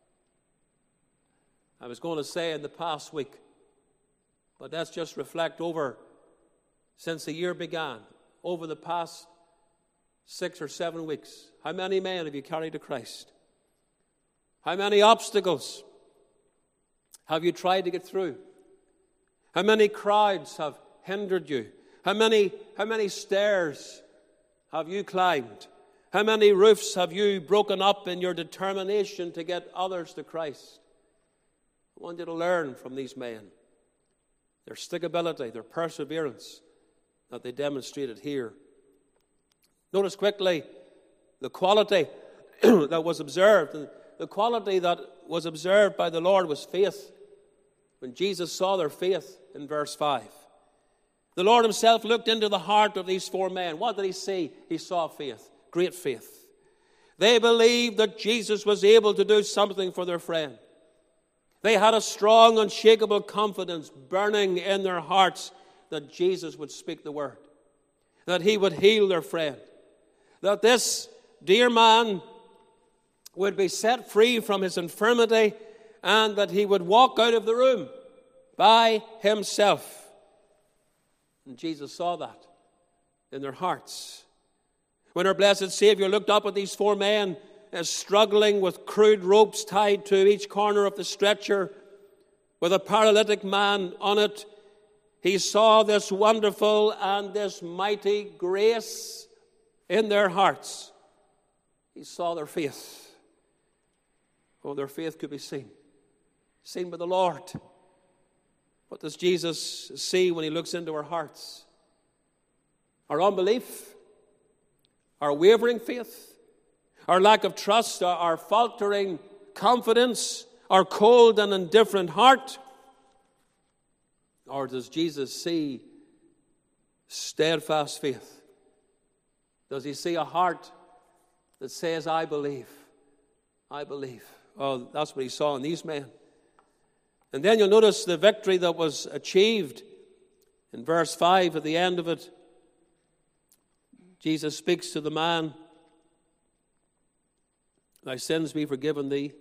I was going to say in the past week, but let's just reflect over since the year began, over the past six or seven weeks. How many men have you carried to Christ? How many obstacles have you tried to get through? How many crowds have hindered you? How many, how many stairs have you climbed? How many roofs have you broken up in your determination to get others to Christ? I want you to learn from these men. Their stickability, their perseverance that they demonstrated here. Notice quickly the quality that was observed. The quality that was observed by the Lord was faith. When Jesus saw their faith in verse five. The Lord himself looked into the heart of these four men. What did he see? He saw faith, great faith. They believed that Jesus was able to do something for their friend. They had a strong, unshakable confidence burning in their hearts that Jesus would speak the word, that he would heal their friend, that this dear man would be set free from his infirmity, and that he would walk out of the room by himself. And Jesus saw that in their hearts. When our blessed Savior looked up at these four men is struggling with crude ropes tied to each corner of the stretcher with a paralytic man on it, he saw this wonderful and this mighty grace in their hearts. He saw their faith. Oh, their faith could be seen. Seen by the Lord. What does Jesus see when he looks into our hearts? Our unbelief, our wavering faith, our lack of trust, our, our faltering confidence, our cold and indifferent heart? Or does Jesus see steadfast faith? Does he see a heart that says, I believe, I believe? Oh, that's what he saw in these men. And then you'll notice the victory that was achieved in verse five at the end of it. Jesus speaks to the man, thy sins be forgiven thee.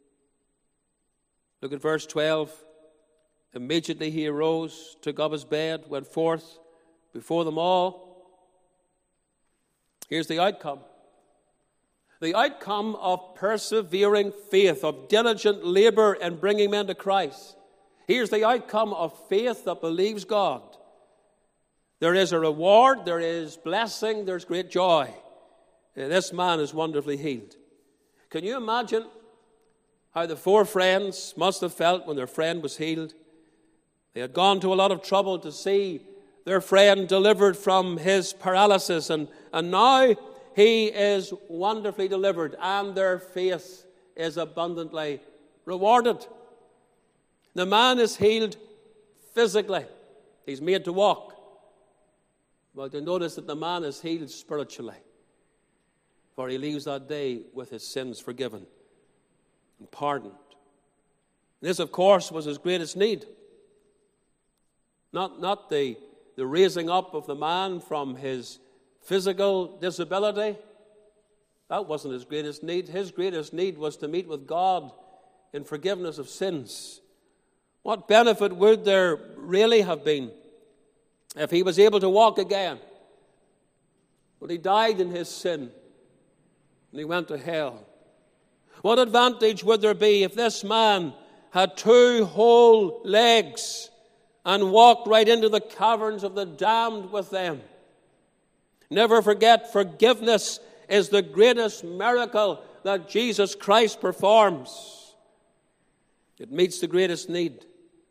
Look at verse twelve. Immediately he arose, took up his bed, went forth before them all. Here's the outcome. The outcome of persevering faith, of diligent labor in bringing men to Christ. Here's the outcome of faith that believes God. There is a reward, there is blessing, there's great joy. This man is wonderfully healed. Can you imagine how the four friends must have felt when their friend was healed? They had gone to a lot of trouble to see their friend delivered from his paralysis, and, and now he is wonderfully delivered, and their faith is abundantly rewarded. The man is healed physically. He's made to walk. But you notice that the man is healed spiritually, for he leaves that day with his sins forgiven and pardoned. This, of course, was his greatest need. Not, not the, the raising up of the man from his physical disability. That wasn't his greatest need. His greatest need was to meet with God in forgiveness of sins. What benefit would there really have been if he was able to walk again? Well, he died in his sin and he went to hell. What advantage would there be if this man had two whole legs and walked right into the caverns of the damned with them? Never forget, forgiveness is the greatest miracle that Jesus Christ performs. It meets the greatest need.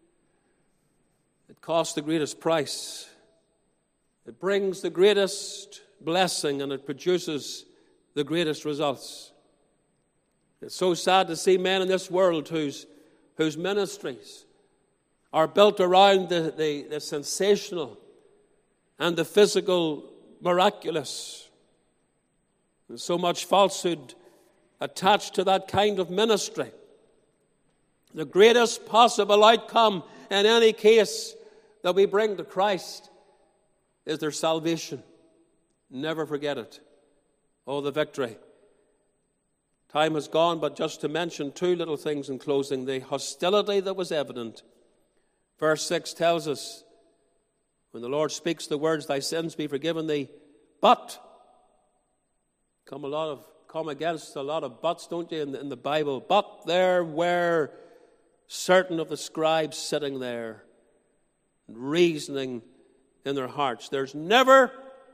It costs the greatest price. It brings the greatest blessing, and it produces the greatest results. It's so sad to see men in this world whose, whose ministries are built around the, the, the sensational and the physical miraculous. There's so much falsehood attached to that kind of ministry. The greatest possible outcome in any case that we bring to Christ is their salvation. Never forget it. Oh, the victory. Time has gone, but just to mention two little things in closing. The hostility that was evident. Verse six tells us, when the Lord speaks the words, thy sins be forgiven thee, but, come a lot of come against a lot of buts, don't you, in the, in the Bible? But there were certain of the scribes sitting there, reasoning in their hearts. There's never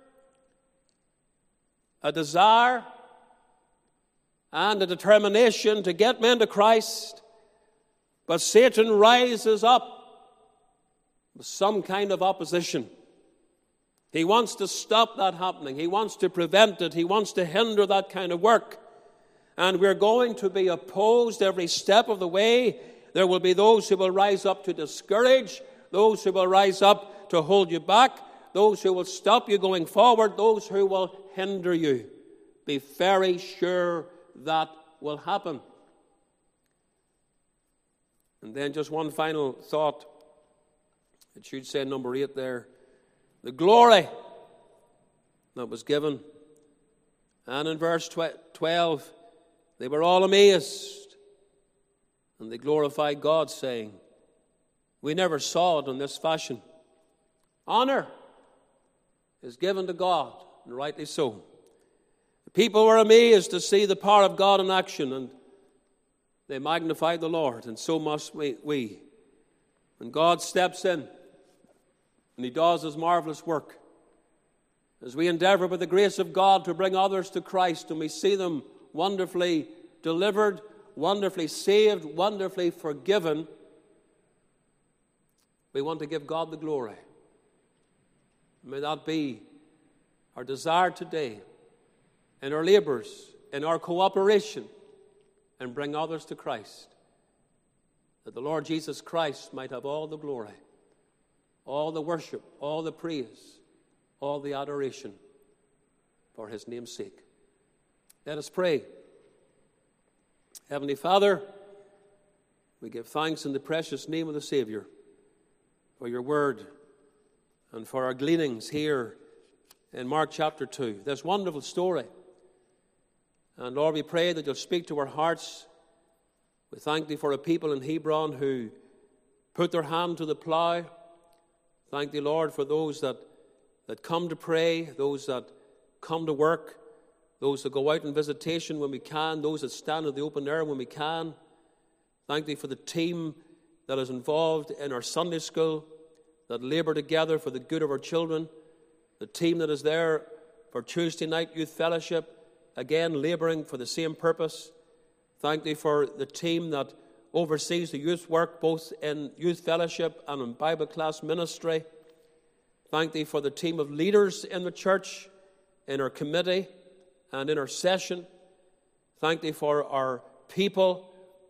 a desire and a determination to get men to Christ, but Satan rises up with some kind of opposition. He wants to stop that happening. He wants to prevent it. He wants to hinder that kind of work. And we're going to be opposed every step of the way. There will be those who will rise up to discourage, those who will rise up to hold you back, those who will stop you going forward, those who will hinder you. Be very sure that will happen. And then just one final thought. It should say number eight there. The glory that was given. And in verse twelve, they were all amazed. And they glorified God, saying, we never saw it in this fashion. Honor is given to God, and rightly so. The people were amazed to see the power of God in action, and they magnified the Lord, and so must we. we. When God steps in and He does His marvelous work, as we endeavor by the grace of God to bring others to Christ, and we see them wonderfully delivered, wonderfully saved, wonderfully forgiven, we want to give God the glory. May that be our desire today, in our labors, in our cooperation, and bring others to Christ, that the Lord Jesus Christ might have all the glory, all the worship, all the praise, all the adoration for His name's sake. Let us pray. Heavenly Father, we give thanks in the precious name of the Savior for your word and for our gleanings here in Mark chapter two, this wonderful story. And Lord, we pray that you'll speak to our hearts. We thank Thee for a people in Hebron who put their hand to the plough. Thank Thee, Lord, for those that, that come to pray, those that come to work, those that go out on visitation when we can, those that stand in the open air when we can. Thank Thee for the team that is involved in our Sunday school, that labour together for the good of our children, the team that is there for Tuesday night youth fellowship, again labouring for the same purpose. Thank Thee for the team that oversees the youth work, both in youth fellowship and in Bible class ministry. Thank Thee for the team of leaders in the church, in our committee and in our session. Thank Thee for our people,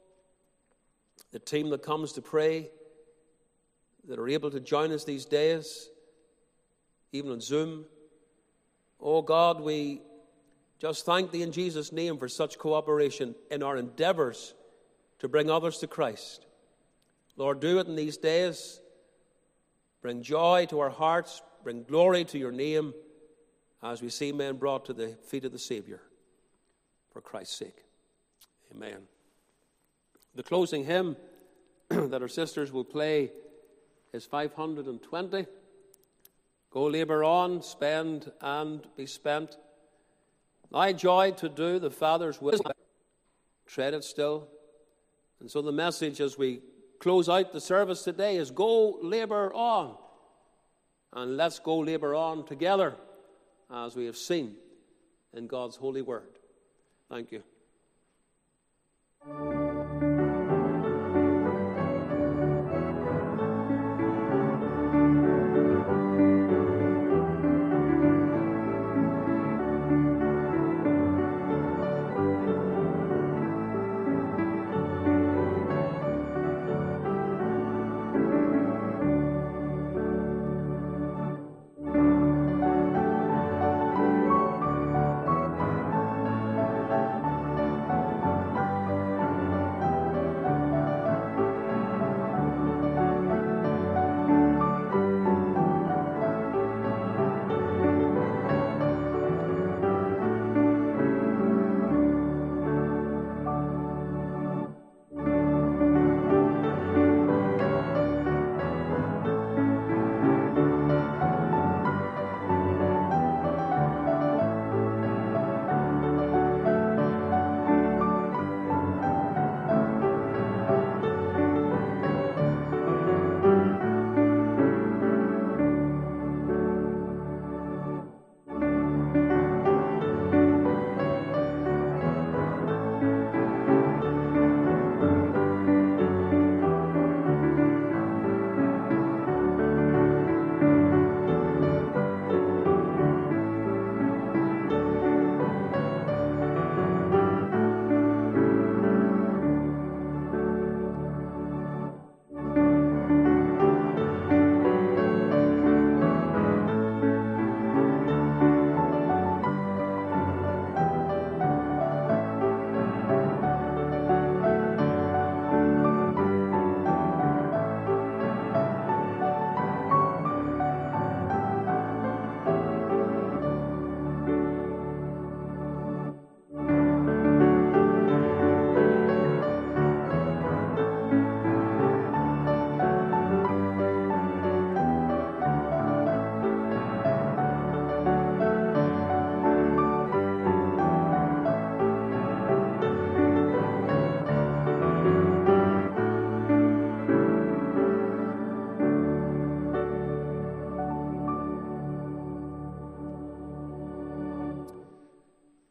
the team that comes to pray, that are able to join us these days, even on Zoom. Oh God, we just thank Thee in Jesus' name for such cooperation in our endeavours to bring others to Christ. Lord, do it in these days. Bring joy to our hearts. Bring glory to your name as we see men brought to the feet of the Savior for Christ's sake. Amen. The closing hymn that our sisters will play is five hundred twenty. Go labour on, spend and be spent. Thy joy to do the Father's will, tread it still. And so the message as we close out the service today is go labour on. And let's go labour on together as we have seen in God's holy word. Thank you.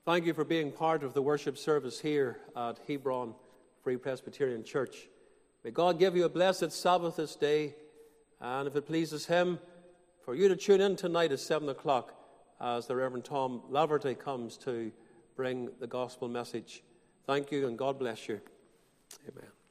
Thank you for being part of the worship service here at Hebron Free Presbyterian Church. May God give you a blessed Sabbath this day, and if it pleases Him, for you to tune in tonight at seven o'clock as the Reverend Tom Laverty comes to bring the gospel message. Thank you, and God bless you. Amen.